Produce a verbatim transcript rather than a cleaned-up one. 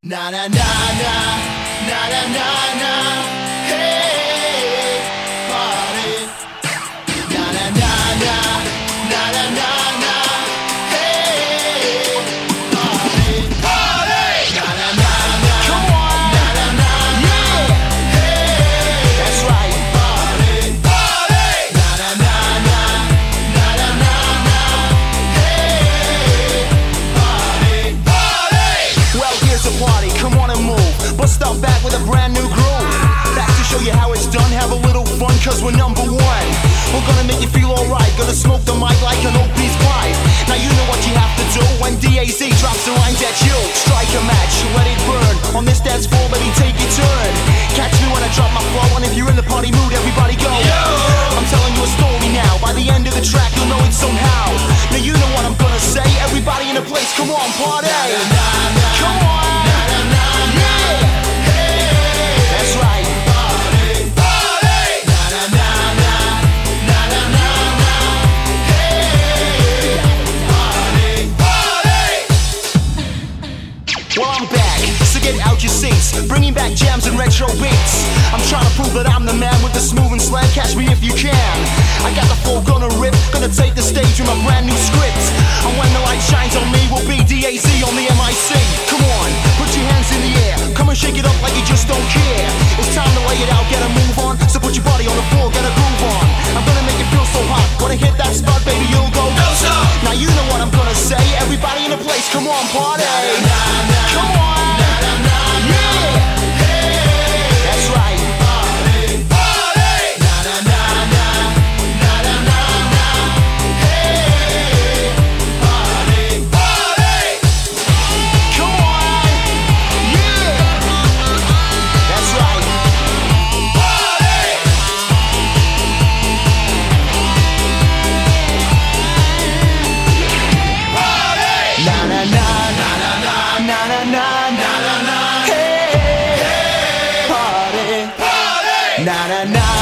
Na na na na, na na na na, hey, party. Na na na na, na na na na, hey, party. Party. Na na na na, come on, na na na na, hey, that's right, party. Party. Na na na na, na na na na, hey, party. Party. Well, here's a party, come on and move. Bust out back with a brand new groove. Back to show you how it's done. Have a little fun, cause we're number one. We're gonna make you feel alright. Gonna smoke the mic like an old piece pipe. Now you know what you have to do when D A Z drops the rhymes at you. Strike a match, let it burn. On this dance floor, baby, take your turn. Catch me when I drop my flow. And if you're in the party mood, everybody go. Yo! I'm telling you a story now. By the end of the track, you'll know it somehow. Now you know what I'm gonna say. Everybody in the place, come on, party. Come on. Well, I'm back, so get out your seats. Bringing back jams and retro beats. I'm trying to prove that I'm the man with the smooth and slam. Catch me if you can. I got the flow, gonna rip. Gonna take the stage with my brand new script. And when the light shines on me, we'll be D A Z on the M I C. Come on, put your hands in the air. Come and shake it up like you just don't care. It's time to lay it out, get a move on. So put your body on the floor, get a groove on. I'm gonna make it feel so hot. Wanna hit that spot, baby, you'll go. No, sir. Now you know what I'm gonna say. Everybody in the place, come on, party. Come on. Na na na